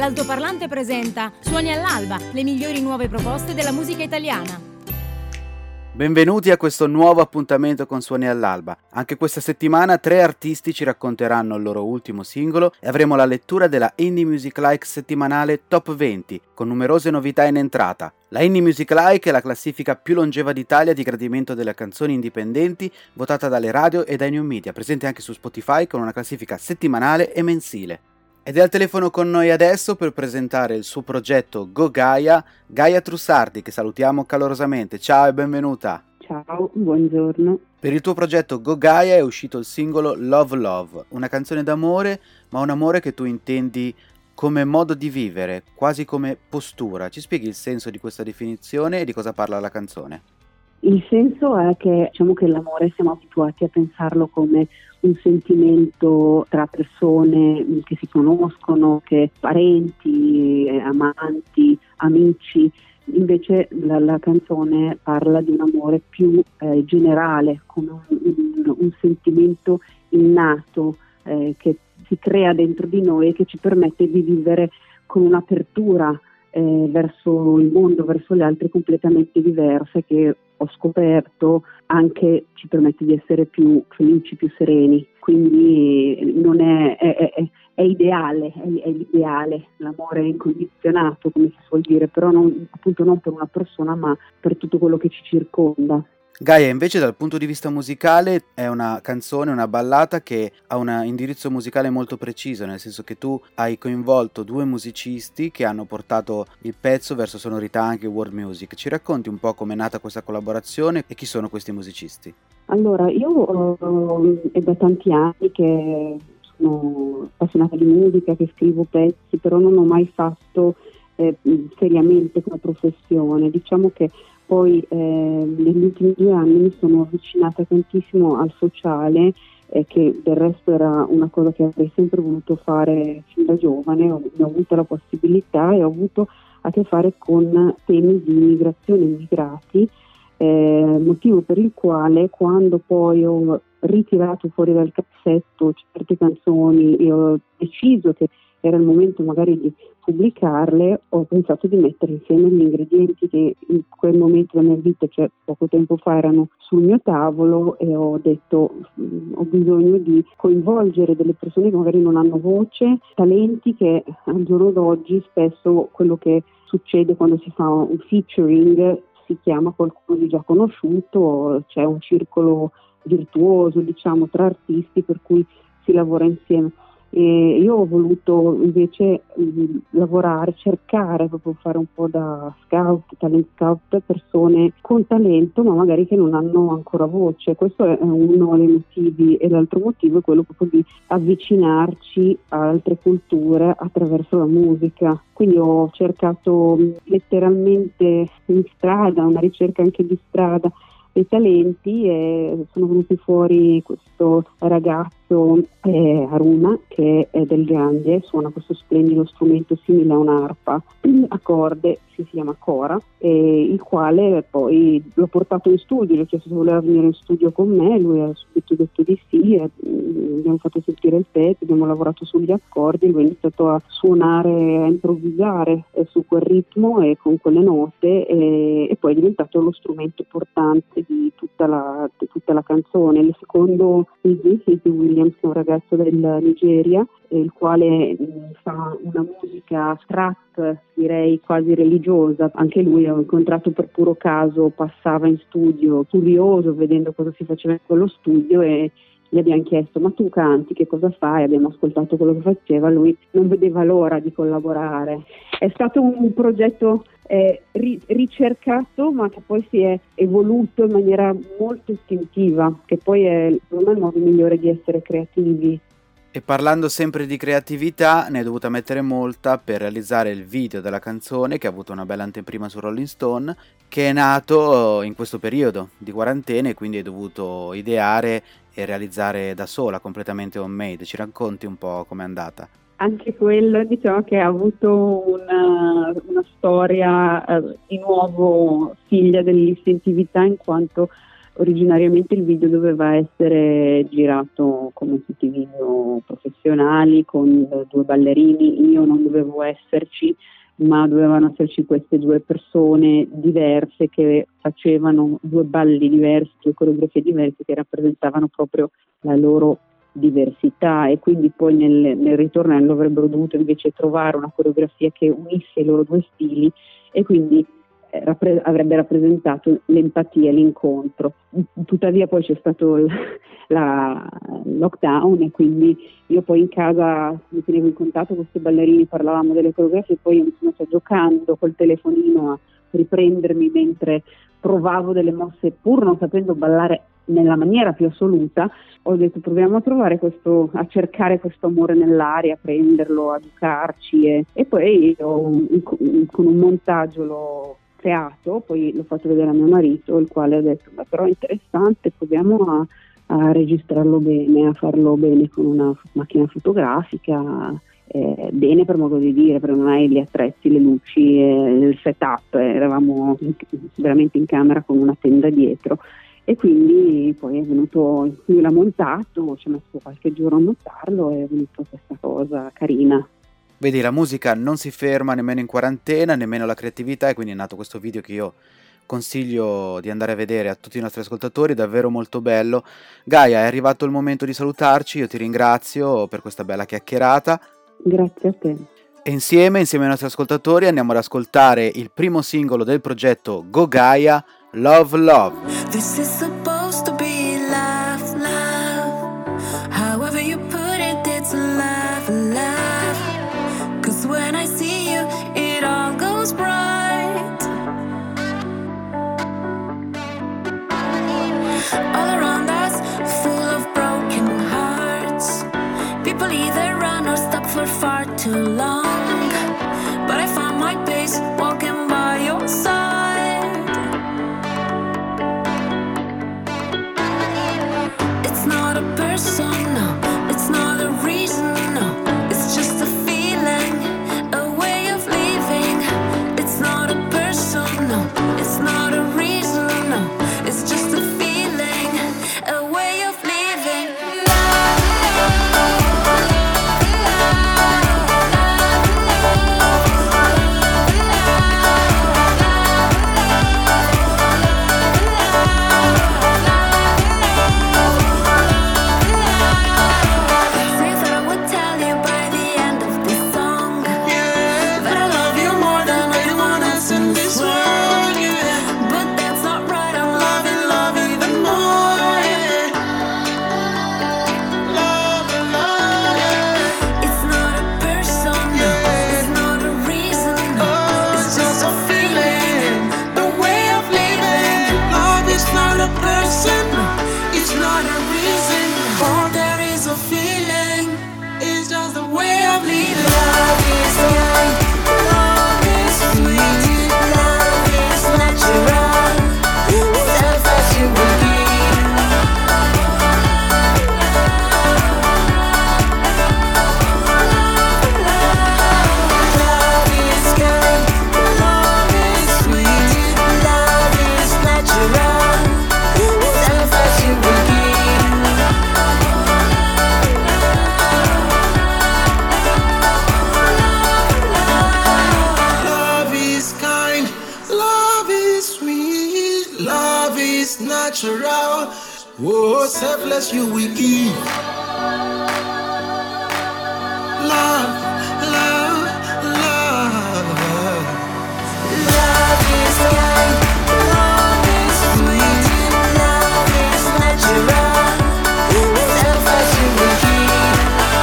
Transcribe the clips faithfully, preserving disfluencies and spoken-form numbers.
l'altoparlante presenta Suoni all'alba, le migliori nuove proposte della musica italiana. Benvenuti a questo nuovo appuntamento con Suoni all'alba. Anche questa settimana tre artisti ci racconteranno il loro ultimo singolo e avremo la lettura della Indie Music Like settimanale Top venti, con numerose novità in entrata. La Indie Music Like è la classifica più longeva d'Italia di gradimento delle canzoni indipendenti, votata dalle radio e dai new media, presente anche su Spotify con una classifica settimanale e mensile. Ed è al telefono con noi adesso per presentare il suo progetto Go Gaia, Gaia Trussardi, che salutiamo calorosamente. Ciao e benvenuta. Ciao, buongiorno. Per il tuo progetto Go Gaia è uscito il singolo Love Love, una canzone d'amore, ma un amore che tu intendi come modo di vivere, quasi come postura. Ci spieghi il senso di questa definizione e di cosa parla la canzone? Il senso è che diciamo che l'amore siamo abituati a pensarlo come un sentimento tra persone che si conoscono, che parenti, amanti, amici. Invece la, la canzone parla di un amore più eh, generale, come un, un, un sentimento innato eh, che si crea dentro di noi e che ci permette di vivere con un'apertura eh, verso il mondo, verso le altre completamente diverse, che ho scoperto anche ci permette di essere più felici, più sereni. Quindi non è, è, è, è ideale, è, è l'ideale, l'amore è incondizionato, come si suol dire, però non, appunto non per una persona, ma per tutto quello che ci circonda. Gaia invece dal punto di vista musicale è una canzone, una ballata che ha un indirizzo musicale molto preciso, nel senso che tu hai coinvolto due musicisti che hanno portato il pezzo verso sonorità anche world music. Ci racconti un po' com'è nata questa collaborazione e chi sono questi musicisti? Allora, io uh, è da tanti anni che sono appassionata di musica, che scrivo pezzi, però non ho mai fatto eh, seriamente come professione. Diciamo che poi eh, negli ultimi due anni mi sono avvicinata tantissimo al sociale, eh, che del resto era una cosa che avrei sempre voluto fare fin da giovane. Ho, ne ho avuto la possibilità e ho avuto a che fare con temi di immigrazione e immigrati, eh, motivo per il quale quando poi ho ritirato fuori dal cassetto certe canzoni e ho deciso che era il momento magari di pubblicarle, ho pensato di mettere insieme gli ingredienti che in quel momento della mia vita, cioè poco tempo fa, erano sul mio tavolo, e ho detto mh, ho bisogno di coinvolgere delle persone che magari non hanno voce, talenti che al giorno d'oggi spesso quello che succede quando si fa un featuring si chiama qualcuno di già conosciuto, c'è un circolo virtuoso diciamo tra artisti per cui si lavora insieme. E io ho voluto invece mh, lavorare, cercare proprio fare un po' da scout, talent scout, persone con talento ma magari che non hanno ancora voce. Questo è uno dei motivi, e l'altro motivo è quello proprio di avvicinarci a altre culture attraverso la musica. Quindi ho cercato mh, letteralmente in strada, una ricerca anche di strada, dei talenti, e sono venuti fuori questo ragazzo eh, Aruna, che è del Gange, suona questo splendido strumento simile a un'arpa a corde, si chiama Cora, e il quale poi l'ho portato in studio, gli ho chiesto se voleva venire in studio con me, lui ha subito detto di sì, e, mh, abbiamo fatto sentire il pezzo, abbiamo lavorato sugli accordi, lui ha iniziato a suonare, a improvvisare eh, su quel ritmo e con quelle note, e, e poi è diventato lo strumento portante di tutta la, di tutta la canzone. Il secondo Izzy, Izzy Williams, che è un ragazzo del Nigeria, eh, il quale mh, fa una musica trap, direi quasi religiosa. Anche lui l'ho incontrato per puro caso, passava in studio curioso vedendo cosa si faceva in quello studio, e gli abbiamo chiesto: ma tu canti, che cosa fai? Abbiamo ascoltato quello che faceva, lui non vedeva l'ora di collaborare. È stato un progetto eh, ri- ricercato, ma che poi si è evoluto in maniera molto istintiva, che poi è secondo me il modo migliore di essere creativi. E parlando sempre di creatività, ne hai dovuta mettere molta per realizzare il video della canzone, che ha avuto una bella anteprima su Rolling Stone, che è nato in questo periodo di quarantena, e quindi hai dovuto ideare e realizzare da sola, completamente homemade. Ci racconti un po' com'è andata? Anche quello, diciamo che ha avuto una, una storia eh, di nuovo figlia dell'istintività, in quanto originariamente il video doveva essere girato come tutti i video professionali con due ballerini, io non dovevo esserci, ma dovevano esserci queste due persone diverse che facevano due balli diversi, due coreografie diverse che rappresentavano proprio la loro diversità, e quindi poi nel, nel ritornello avrebbero dovuto invece trovare una coreografia che unisse i loro due stili, e quindi eh, rappre- avrebbe rappresentato l'empatia e l'incontro. Tuttavia poi c'è stato il la lockdown, e quindi io poi in casa mi tenevo in contatto con questi ballerini, parlavamo delle coreografie, e poi io mi sono stata giocando col telefonino a riprendermi mentre provavo delle mosse, pur non sapendo ballare nella maniera più assoluta. Ho detto proviamo a trovare questo, a cercare questo amore nell'aria, a prenderlo, a giocarci, e, e poi ho, con un montaggio l'ho creato, poi l'ho fatto vedere a mio marito, il quale ha detto ma però è interessante, proviamo a, a registrarlo bene, a farlo bene con una macchina fotografica, eh, bene per modo di dire, perché non hai gli attrezzi, le luci, eh, il setup, eh, eravamo in, veramente in camera con una tenda dietro. E quindi poi è venuto, lui l'ha montato, ci ha messo qualche giorno a montarlo, e è venuta questa cosa carina. Vedi, la musica non si ferma nemmeno in quarantena, nemmeno la creatività, e quindi è nato questo video che io consiglio di andare a vedere a tutti i nostri ascoltatori, davvero molto bello. Gaia, è arrivato il momento di salutarci, io ti ringrazio per questa bella chiacchierata. Grazie a te. E insieme, insieme ai nostri ascoltatori, andiamo ad ascoltare il primo singolo del progetto Go Gaia, Love Love. This is supposed to be love, love. However you put it, it's love, love. Cause when I see you, it all goes bright. All around us, full of broken hearts. People either run or stop for far too long. But I found my pace walking by your side. It's not a person, no. It's not a reason, no. It's just a feeling, a way of living. It's not a person, no. It's not a reason, no. It's just a feeling, a way of living. Natural, oh, selfless you will give. Love, love, love. Love is kind, love is sweet, love is natural. Selfless you will give.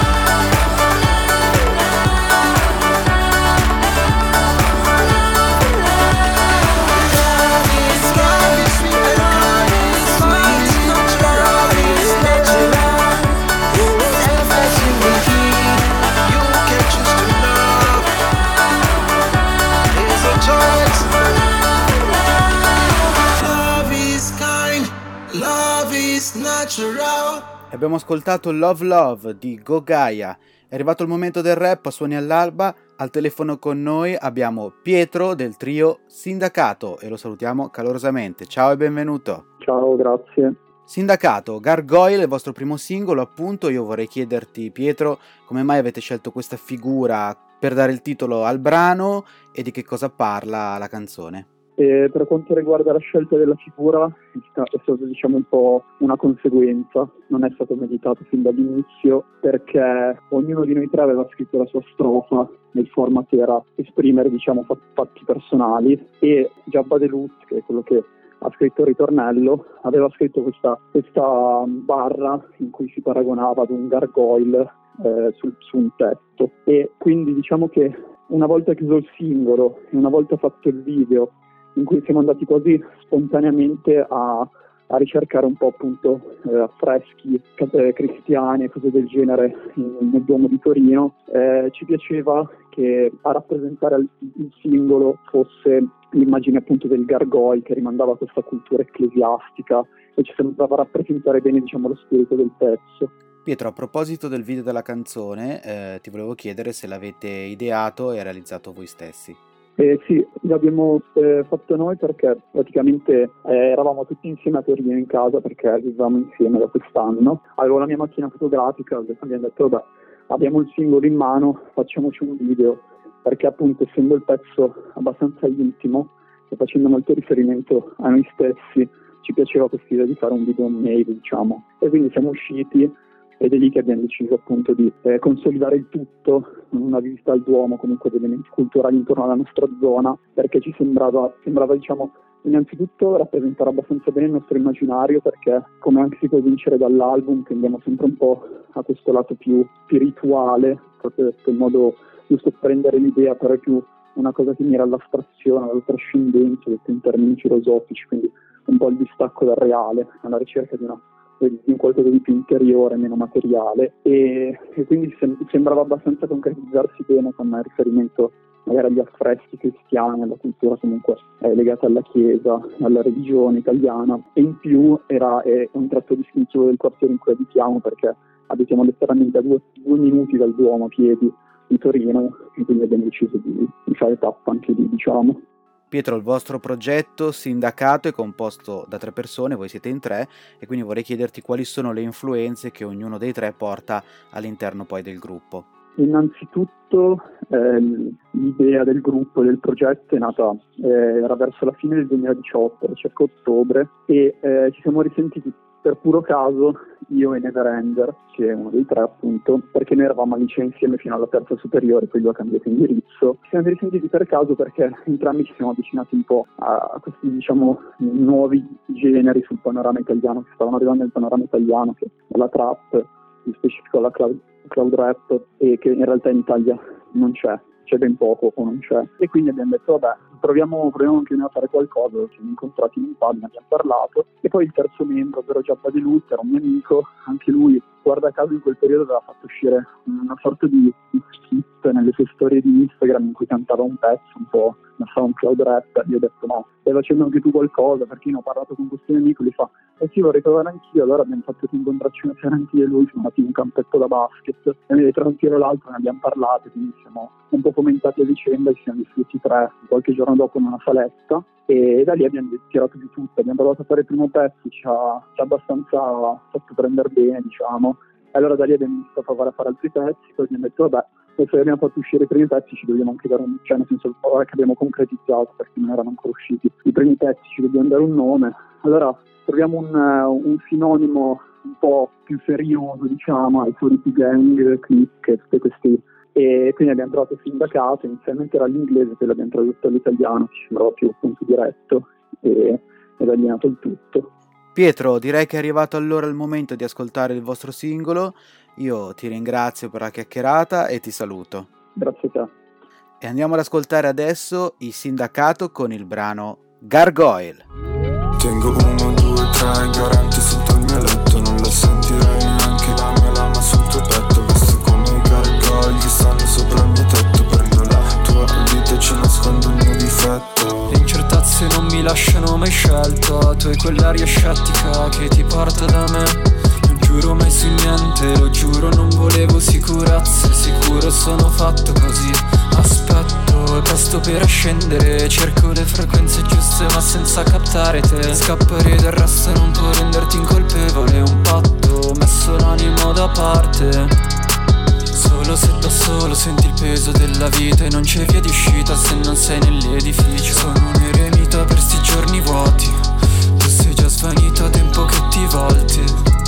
Love is kind, love is sweet, love is natural. Selfless you will give. You can choose to love. It's a choice. Love is kind, love is natural. Abbiamo ascoltato Love Love di Go Gaia. È arrivato il momento del rap a Suoni all'alba. Al telefono con noi abbiamo Pietro del trio Sindacato e lo salutiamo calorosamente. Ciao e benvenuto. Ciao, grazie. Sindacato, Gargoyle è il vostro primo singolo, appunto. Io vorrei chiederti, Pietro, come mai avete scelto questa figura per dare il titolo al brano e di che cosa parla la canzone? E per quanto riguarda la scelta della figura, è stato, diciamo, un po' una conseguenza, non è stato meditato fin dall'inizio, perché ognuno di noi tre aveva scritto la sua strofa, nel format era esprimere, diciamo, fatti personali, e Jabba Delut, che è quello che ha scritto il ritornello, aveva scritto questa, questa barra in cui si paragonava ad un gargoyle eh, sul, su un tetto, e quindi diciamo che una volta chiuso il singolo e una volta fatto il video, in cui siamo andati quasi spontaneamente a, a ricercare un po' appunto eh, affreschi eh, cristiani e cose del genere in, nel Duomo di Torino, eh, ci piaceva che a rappresentare il, il singolo fosse l'immagine appunto del gargoyle, che rimandava a questa cultura ecclesiastica e ci sembrava rappresentare bene, diciamo, lo spirito del pezzo. Pietro, a proposito del video della canzone, eh, ti volevo chiedere se l'avete ideato e realizzato voi stessi. Eh, sì, l'abbiamo eh, fatto noi perché praticamente eh, eravamo tutti insieme a Torino in casa, perché vivevamo insieme da quest'anno. Avevo la mia macchina fotografica, abbiamo detto vabbè, abbiamo il singolo in mano, facciamoci un video, perché appunto essendo il pezzo abbastanza intimo e facendo molto riferimento a noi stessi, ci piaceva questa idea di fare un video made, diciamo. E quindi siamo usciti ed è lì che abbiamo deciso appunto di eh, consolidare il tutto con una visita al Duomo, comunque degli elementi culturali intorno alla nostra zona, perché ci sembrava, sembrava diciamo, innanzitutto rappresentare abbastanza bene il nostro immaginario, perché come anche si può vincere dall'album, tendiamo sempre un po' a questo lato più spirituale, proprio in modo giusto prendere l'idea, però è più una cosa che mira all'astrazione, alla trascendenza, detto in termini filosofici, quindi un po' il distacco dal reale, alla ricerca di una di qualcosa di più interiore, meno materiale, e, e quindi sem- sembrava abbastanza concretizzarsi bene con riferimento magari agli affreschi cristiani, alla cultura comunque eh, legata alla Chiesa, alla religione italiana, e in più era è un tratto distintivo del quartiere in cui abitiamo, perché abitiamo letteralmente a due, due minuti dal Duomo a piedi di Torino, e quindi abbiamo deciso di, di fare tappa anche lì, diciamo. Pietro, il vostro progetto Sindacato è composto da tre persone, voi siete in tre, e quindi vorrei chiederti quali sono le influenze che ognuno dei tre porta all'interno poi del gruppo. Innanzitutto eh, l'idea del gruppo e del progetto è nata eh, era verso la fine del duemiladiciotto, circa ottobre, e eh, ci siamo risentiti per puro caso io e Neverender, che è uno dei tre appunto, perché noi eravamo al liceo insieme fino alla terza superiore, poi lui ha cambiato indirizzo. Ci siamo risentiti per caso perché entrambi ci siamo avvicinati un po' a questi, diciamo, nuovi generi sul panorama italiano, che stavano arrivando nel panorama italiano, che è la trap, in specifico la cloud, cloud rap, e che in realtà in Italia non c'è. c'è ben poco o non c'è, e quindi abbiamo detto vabbè, proviamo, proviamo anche noi a fare qualcosa. Ci siamo incontrati in un pub, ne abbiamo parlato, e poi il terzo membro, ovvero Jabba Delut, era un mio amico, anche lui guarda caso in quel periodo aveva fatto uscire una sorta di skit nelle sue storie di Instagram in cui cantava un pezzo un po', fa un cloud rap. Io ho detto no, stai facendo anche tu qualcosa, perché io ho parlato con questo mio amico, lui fa eh sì, vorrei provare anch'io. Allora abbiamo fatto incontrarci una sera anche io e lui, siamo andati in un campetto da basket, e tra un tiro e l'altro ne abbiamo parlato, quindi siamo un po' commentati a vicenda, ci siamo discuti tre qualche giorno dopo in una saletta, e da lì abbiamo tirato di tutto. Abbiamo provato a fare il primo pezzo, ci ha, ci ha abbastanza fatto prendere bene, diciamo, e allora da lì abbiamo iniziato a provare a fare altri pezzi. Poi abbiamo detto vabbè, adesso che abbiamo fatto uscire i primi pezzi ci dobbiamo anche dare un, cioè nel senso, ora che abbiamo concretizzato, perché non erano ancora usciti i primi pezzi, ci dobbiamo dare un nome. Allora troviamo un, un sinonimo un po' più serioso, diciamo, ai Soriti Gang, Click, tutti questi, e quindi abbiamo trovato Sindacato. Inizialmente era l'inglese, poi l'abbiamo tradotto all'italiano, ci sembrava più appunto diretto, e, e da lì è nato il tutto. Pietro, direi che è arrivato allora il momento di ascoltare il vostro singolo. Io ti ringrazio per la chiacchierata e ti saluto. Grazie a te. E andiamo ad ascoltare adesso il Sindacato con il brano Gargoyle. Tengo uno, due, tre garanti sotto il mio letto, non la sentirei neanche la mia lama sul tuo petto. Visto come i gargogli stanno sopra il mio tetto, prendo la tua vita e ci nascondo il mio difetto. Le incertezze non mi lasciano mai scelta, tu hai quell'aria scettica che ti porta da me. Non giuro mai su niente, lo giuro, non volevo sicurezze, sicuro sono fatto così. Aspetto, tasto per ascendere, cerco le frequenze giuste ma senza captare te. Scappare dal resto e non può renderti incolpevole, un patto, messo l'animo da parte. Solo se da solo senti il peso della vita e non c'è via di uscita se non sei nell'edificio. Sono un eremita per sti giorni vuoti, tu sei già svanita, tempo che ti volti.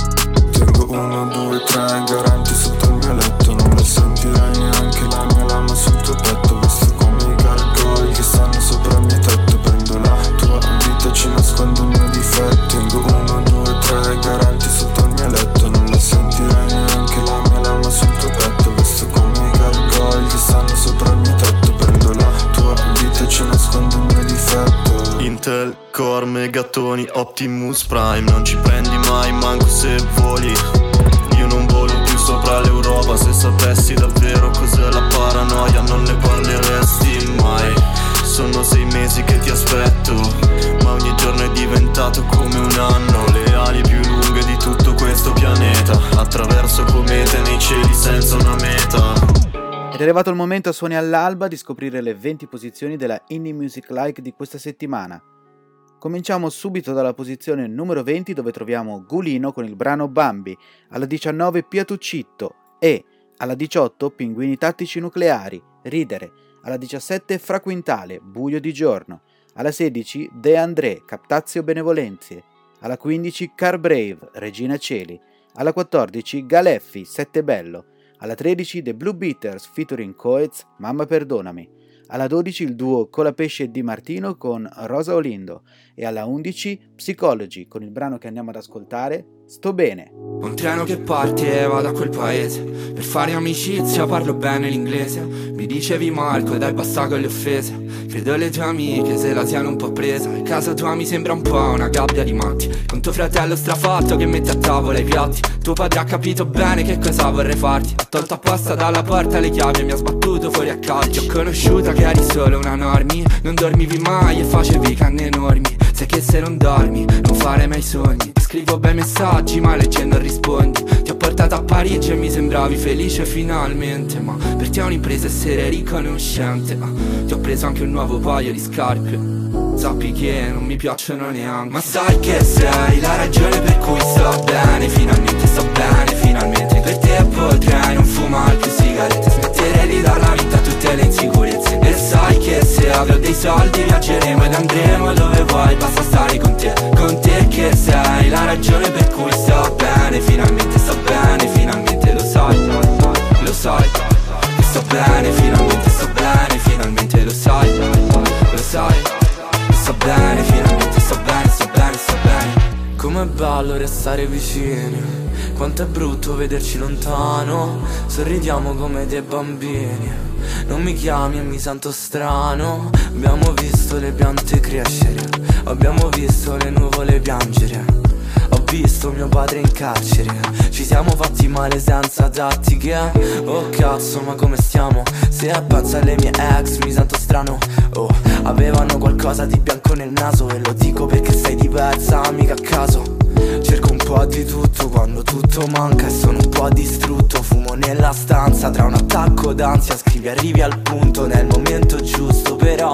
Tengo uno, due, tre garanti sotto il mio letto, non lo sentirai neanche la mia lama sul tuo petto. Visto come i gargogli che stanno sopra il mio tetto, prendo la tua vita e ci nascondo il mio difetto. Tengo uno, due, tre garanti sotto il mio letto, non lo sentirai neanche la mia lama sul tuo petto. Visto come i gargogli che stanno sopra il mio tetto, prendo la tua vita e ci nascondo il mio difetto. Intel, Core, Megatoni, Optimus Prime, non ci prendi mai manco se voli. Io non volo più sopra l'Europa, se sapessi davvero cos'è la paranoia non ne parleresti mai. Sono sei mesi che ti aspetto, ma ogni giorno è diventato come un anno. Le ali più lunghe di tutto questo pianeta, attraverso comete nei cieli senza una meta. Ed è arrivato il momento a Suoni all'Alba di scoprire le venti posizioni della Indie Music Like di questa settimana. Cominciamo subito dalla posizione numero venti, dove troviamo Gulino con il brano Bambi, alla diciannove Piatuccitto e alla diciotto Pinguini Tattici Nucleari, Ridere, alla diciassette Fra Quintale, Buio di Giorno, alla sedici De André, Captazio Benevolenzie, alla quindici Car Brave, Regina Cieli, alla quattordici Galeffi, Sette Bello, alla tredici The Blue Beaters featuring Coez, Mamma Perdonami, alla dodici il duo Colapesce e Di Martino con Rosa Olindo e alla undici Psychology con il brano che andiamo ad ascoltare, Sto Bene. Un treno che parte e va da quel paese, per fare amicizia parlo bene l'inglese. Mi dicevi Marco dai basta con le offese, credo le tue amiche se la siano un po' presa. E casa tua mi sembra un po' una gabbia di matti, con tuo fratello strafatto che mette a tavola i piatti. Tuo padre ha capito bene che cosa vorrei farti, ha tolto apposta dalla porta le chiavi e mi ha sbattuto fuori a calci. Ho conosciuta che eri solo una normi, non dormivi mai e facevi canne enormi. Sai che se non dormi non fare mai sogni, ti scrivo bei messaggi ma leggendo rispondi. Ti ho portato a Parigi e mi sembravi felice finalmente, ma per te è un'impresa essere riconoscente. ah, Ti ho preso anche un nuovo paio di scarpe, sappi che non mi piacciono neanche. Ma sai che sei la ragione per cui sto bene, finalmente sto bene, finalmente per te potrei non fumare più sigarette, smettere di dar la vita a tutte le insicurezze. E sai che se avrò dei soldi viaggeremo ed andremo dove vuoi, basta stare con te, con te che sei la ragione per cui sto bene, finalmente sto bene, finalmente lo sai, lo sai, che sto bene, finalmente sto bene, finalmente lo sai, lo sai, sto bene, finalmente sto bene, sto bene, sto bene. Com'è bello restare vicini, quanto è brutto vederci lontano, sorridiamo come dei bambini. Non mi chiami e mi sento strano, abbiamo visto le piante crescere, abbiamo visto le nuvole piangere, ho visto mio padre in carcere, ci siamo fatti male senza tattiche. Oh cazzo ma come stiamo, se penso alle mie ex mi sento strano. Oh, avevano qualcosa di bianco nel naso e lo dico perché sei diversa, mica a caso. Cerco un po' di tutto quando tutto manca e sono un po' distrutto. Fumo nella stanza tra un attacco d'ansia, scrivi arrivi al punto nel momento giusto. Però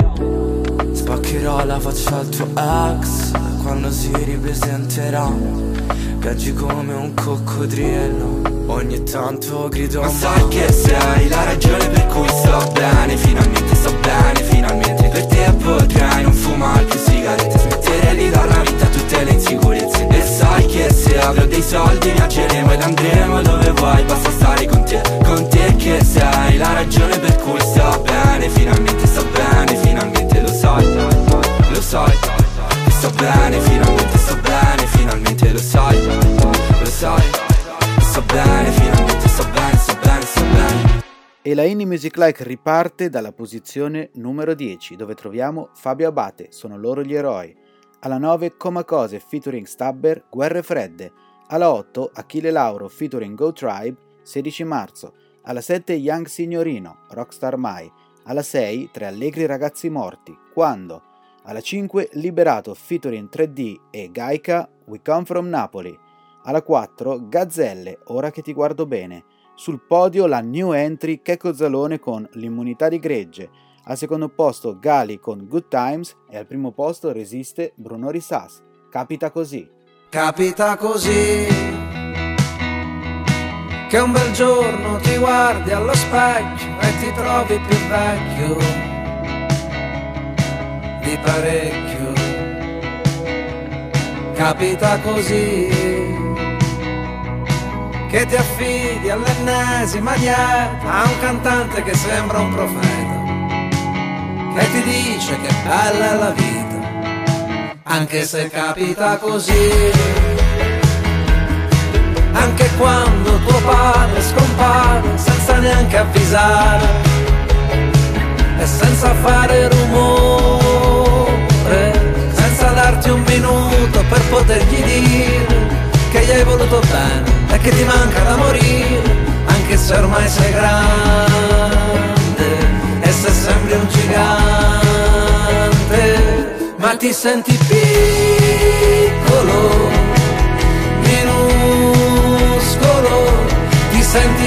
spaccherò la faccia al tuo ex quando si ripresenterà, piangi come un coccodrillo, ogni tanto grido. Ma sai che sei la ragione per cui sto bene, finalmente sto bene, finalmente per te potrei non fumare più sigarette, smettere di dar la vita a tutte le insicurezze. E sai che se avrò dei soldi viaggeremo ed andremo dove vuoi, basta stare con te, con te che sei la ragione per cui sto bene, finalmente sto bene, finalmente lo sai, lo sai, che sto bene, finalmente sto bene, finalmente lo sai, lo sai, sto bene, finalmente sto bene, sto bene, sto bene. E la Indie Music Like riparte dalla posizione numero dieci, dove troviamo Fabio Abate, Sono loro gli eroi. Alla nove Comacose featuring Stabber, Guerre fredde. Alla otto Achille Lauro featuring Go Tribe, sedici marzo. Alla sette Young Signorino, Rockstar Mai. Alla sei Tre allegri ragazzi morti, Quando. Alla cinque Liberato featuring tre D e Gaika, We Come From Napoli. Alla quattro Gazzelle, Ora che ti guardo bene. Sul podio la new entry Checco Zalone con L'immunità di gregge, al secondo posto Gali con Good Times e al primo posto resiste Bruno Risas. Capita così. Capita così che un bel giorno ti guardi allo specchio e ti trovi più vecchio di parecchio. Capita così che ti affidi all'ennesima dieta a un cantante che sembra un profeta, che ti dice che bella è la vita, anche se capita così. Anche quando tuo padre scompare senza neanche avvisare e senza fare rumore, senza darti un minuto per potergli dire che gli hai voluto bene e che ti manca da morire, anche se ormai sei grande e se sembri un gigante, ma ti senti piccolo, ti senti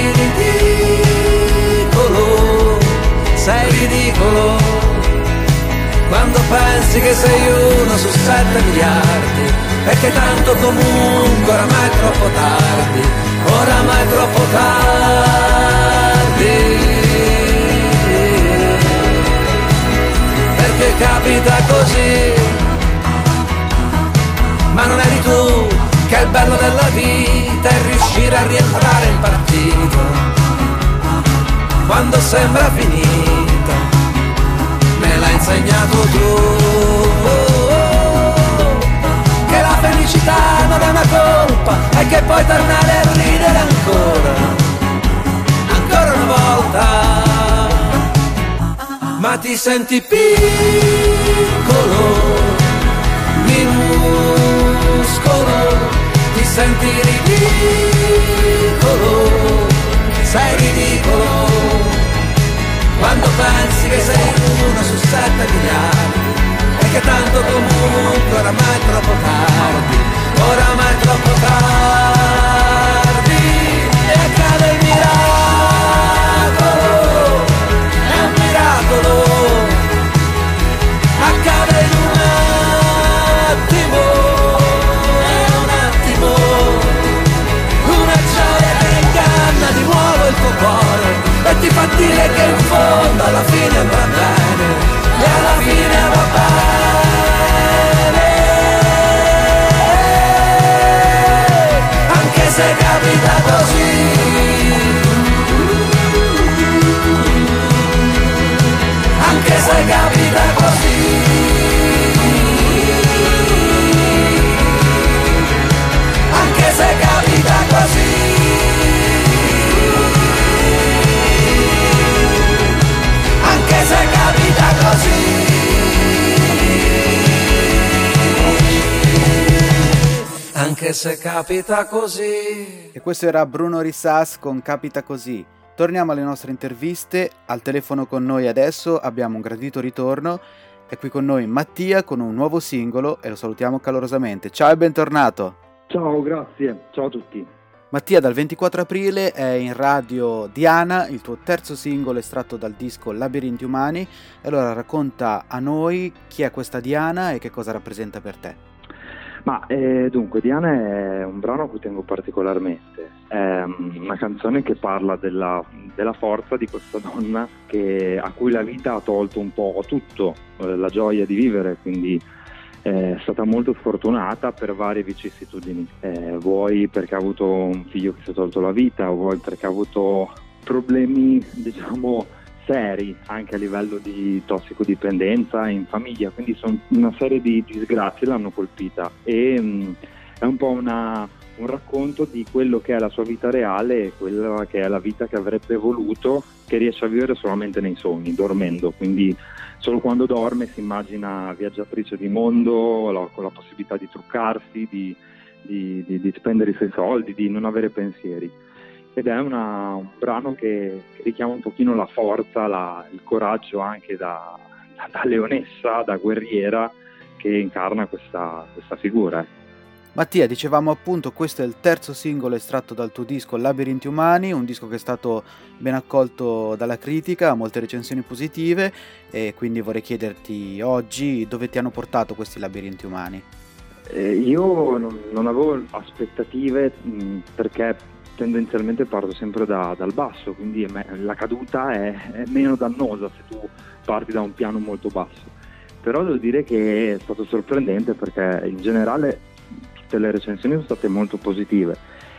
ridicolo, sei ridicolo, quando pensi che sei uno su sette miliardi e che tanto comunque oramai è troppo tardi, oramai è troppo tardi, perché capita così, ma non eri tu che il bello della vita è riuscire a rientrare in partito quando sembra finita, me l'hai insegnato tu, che la felicità non è una colpa e che puoi tornare a ridere ancora, ancora una volta, ma ti senti piccolo, minuscolo, ti senti ridicolo, sei ridicolo, quando pensi che sei uno su sette miliardi e che tanto comunque oramai è troppo tardi, oramai è troppo tardi, e accade il miracolo, è un miracolo, accade in un attimo, di nuovo il tuo cuore e ti fa dire che in fondo alla fine va bene e alla fine va bene, anche se capita così, anche se capita così, anche se capita così, anche se capita così, anche se capita così. E questo era Bruno Risas con Capita così. Torniamo alle nostre interviste. Al telefono con noi adesso abbiamo un gradito ritorno. È qui con noi Mattia con un nuovo singolo e lo salutiamo calorosamente. Ciao e bentornato. Ciao, grazie. Ciao a tutti. Mattia, dal ventiquattro aprile è in radio Diana, il tuo terzo singolo estratto dal disco Labirinti Umani. E allora racconta a noi chi è questa Diana e che cosa rappresenta per te. Ma eh, dunque, Diana è un brano a cui tengo particolarmente. È una canzone che parla della, della forza di questa donna che, a cui la vita ha tolto un po' tutto, eh, la gioia di vivere, quindi è stata molto sfortunata per varie vicissitudini, eh, vuoi perché ha avuto un figlio che si è tolto la vita, vuoi perché ha avuto problemi, diciamo, seri anche a livello di tossicodipendenza in famiglia, quindi sono una serie di disgrazie l'hanno colpita e mh, è un po' una, un racconto di quello che è la sua vita reale e quella che è la vita che avrebbe voluto, che riesce a vivere solamente nei sogni, dormendo, quindi solo quando dorme si immagina viaggiatrice di mondo, la, con la possibilità di truccarsi, di, di, di, di spendere i suoi soldi, di non avere pensieri. Ed è una, un brano che, che richiama un pochino la forza, la, il coraggio anche da, da, da leonessa, da guerriera che incarna questa, questa figura. Mattia, dicevamo appunto, questo è il terzo singolo estratto dal tuo disco Labirinti Umani, un disco che è stato ben accolto dalla critica, molte recensioni positive, e quindi vorrei chiederti oggi dove ti hanno portato questi Labirinti Umani. Eh, io non, non avevo aspettative mh, perché tendenzialmente parto sempre da, dal basso, quindi me, la caduta è, è meno dannosa se tu parti da un piano molto basso. Però devo dire che è stato sorprendente perché in generale tutte le recensioni sono state molto positive,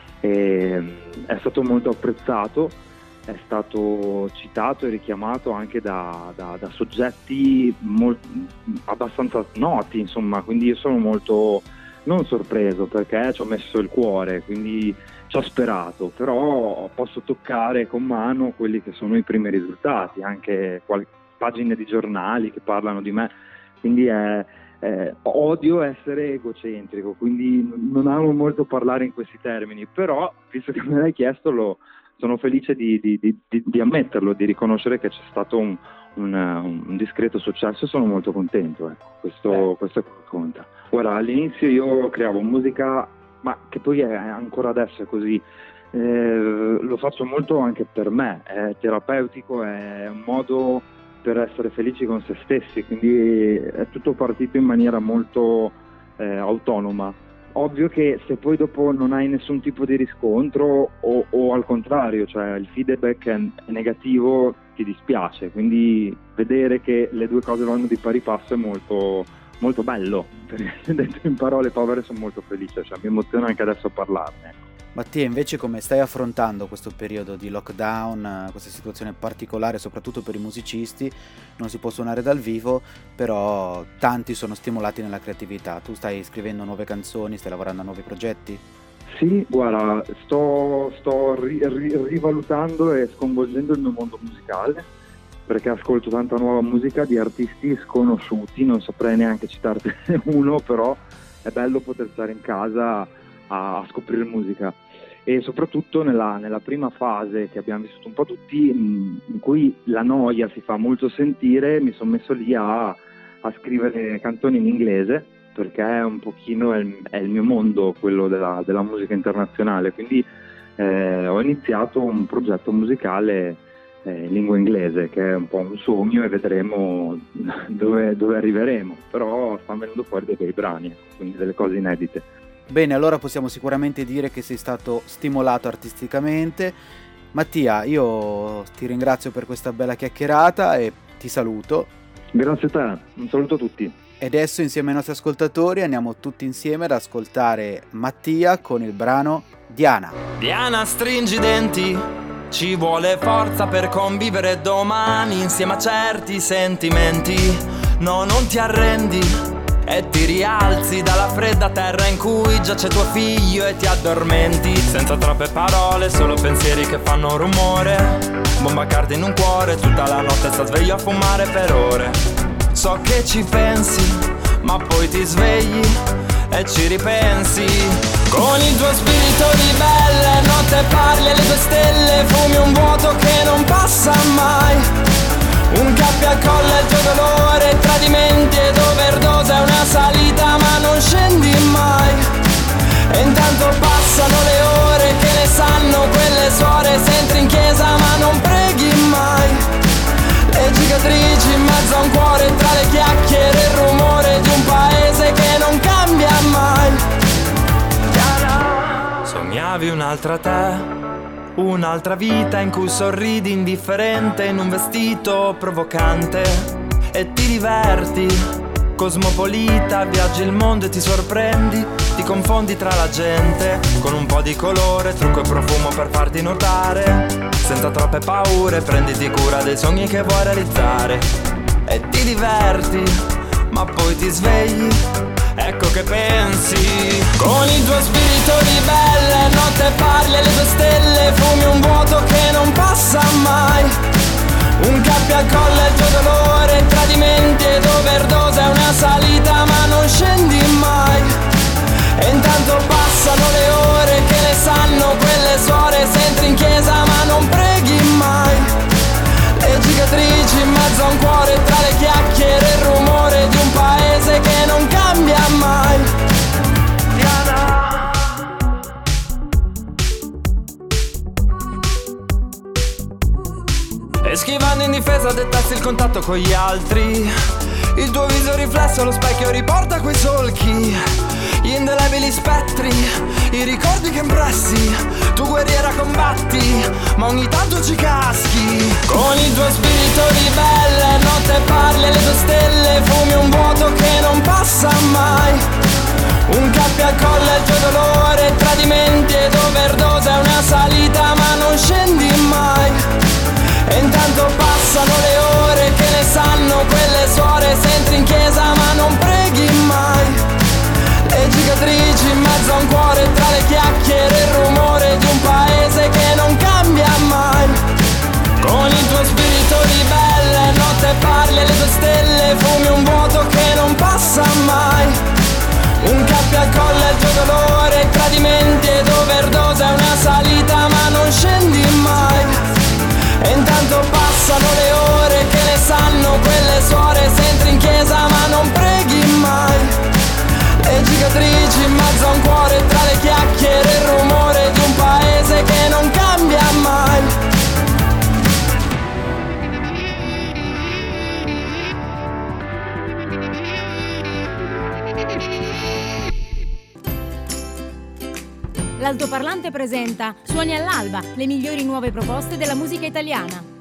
e è stato molto apprezzato, è stato citato e richiamato anche da, da, da soggetti molt, abbastanza noti, insomma, quindi io sono molto non sorpreso perché ci ho messo il cuore, quindi ci ho sperato, però posso toccare con mano quelli che sono i primi risultati, anche qual- pagine di giornali che parlano di me, quindi è Eh, odio essere egocentrico, quindi non amo molto parlare in questi termini, però visto che me l'hai chiesto lo, sono felice di, di, di, di ammetterlo, di riconoscere che c'è stato un, un, un discreto successo e sono molto contento, ecco. questo, questo è quello che conta. Guarda, all'inizio io creavo musica, ma che poi è ancora adesso è così, eh, lo faccio molto anche per me, è terapeutico, è un modo per essere felici con se stessi, quindi è tutto partito in maniera molto eh, autonoma. Ovvio che se poi dopo non hai nessun tipo di riscontro o, o al contrario, cioè il feedback è negativo, ti dispiace, quindi vedere che le due cose vanno di pari passo è molto, molto bello, perché detto in parole povere sono molto felice, cioè mi emoziona anche adesso a parlarne. Mattia, invece come stai affrontando questo periodo di lockdown, questa situazione particolare soprattutto per i musicisti? Non si può suonare dal vivo, però tanti sono stimolati nella creatività. Tu stai scrivendo nuove canzoni, stai lavorando a nuovi progetti? Sì, guarda, sto, sto ri, ri, rivalutando e sconvolgendo il mio mondo musicale, perché ascolto tanta nuova musica di artisti sconosciuti, non saprei neanche citartene uno, però è bello poter stare in casa a scoprire musica, e soprattutto nella, nella prima fase che abbiamo vissuto un po' tutti, in cui la noia si fa molto sentire, mi sono messo lì a, a scrivere canzoni in inglese, perché è un pochino è il, è il mio mondo, quello della, della musica internazionale, quindi eh, ho iniziato un progetto musicale eh, in lingua inglese, che è un po' un sogno e vedremo dove, dove arriveremo, però stanno venendo fuori dei bei brani, quindi delle cose inedite. Bene, allora possiamo sicuramente dire che sei stato stimolato artisticamente. Mattia, io ti ringrazio per questa bella chiacchierata e ti saluto. Grazie a te, un saluto a tutti. E adesso insieme ai nostri ascoltatori andiamo tutti insieme ad ascoltare Mattia con il brano Diana. Diana, stringi i denti, ci vuole forza per convivere domani insieme a certi sentimenti. No, non ti arrendi e ti rialzi dalla fredda terra in cui giace tuo figlio e ti addormenti. Senza troppe parole, solo pensieri che fanno rumore. Bomba carta in un cuore, tutta la notte sta sveglio a fumare per ore. So che ci pensi, ma poi ti svegli e ci ripensi. Con il tuo spirito ribelle, notte parli alle tue stelle. Fumi un vuoto che non passa mai. Un cappio al collo e il tuo dolore, tradimenti ed overdose, è una salita ma non scendi mai. E intanto passano le ore, che ne sanno quelle suore, se entri in chiesa ma non preghi mai. Le cicatrici in mezzo a un cuore, tra le chiacchiere e il rumore di un paese che non cambia mai. Sognavi un'altra te, un'altra vita in cui sorridi indifferente in un vestito provocante e ti diverti, cosmopolita, viaggi il mondo e ti sorprendi, ti confondi tra la gente con un po' di colore, trucco e profumo per farti notare. Senza troppe paure, prenditi cura dei sogni che vuoi realizzare e ti diverti, ma poi ti svegli, ecco che pensi. Con il tuo spirito ribelle, notte parli alle tue stelle, fumi un vuoto che non passa mai. Un cappio al collo e il tuo dolore, tradimenti ed overdose, è una salita ma non scendi mai. E intanto passano le ore, che ne sanno quelle suore, se entri in chiesa ma non preghi mai. Le cicatrici in mezzo a un cuore, tra le chiacchiere e il rumore di un paese che non cambia mai. Diana. Sfilando in difesa detesti il contatto con gli altri. Il tuo viso riflesso allo specchio riporta quei solchi, gli indelebili spettri, i ricordi che impressi. Tu guerriera combatti, ma ogni tanto ci caschi. Con il tuo spirito ribelle, notte parli alle tue stelle. Fumi un vuoto che non passa mai. Un cappio al collo è il tuo dolore, tradimenti ed overdose. È una salita ma non scendi mai. E intanto passano le ore, che ne sanno quelle suore. Se entri in chiesa ma non preghi mai. Le cicatrici in mezzo a un cuore, tra le chiacchiere e il rumore di un paese che non cambia mai. Con il tuo spirito ribelle, notte parli alle tue stelle. Fumi un vuoto che non passa mai. Un cappio al collo è il tuo dolore, tradimenti ed overdose. È una salita ma non scendi mai. E intanto passano le ore, che ne sanno quelle suore. Se entri in chiesa ma non preghi mai. Le cicatrici in mezzo a un cuore, tra le chiacchiere e il rumore di un paese che non cambia mai. L'Altoparlante presenta Suoni all'alba, le migliori nuove proposte della musica italiana.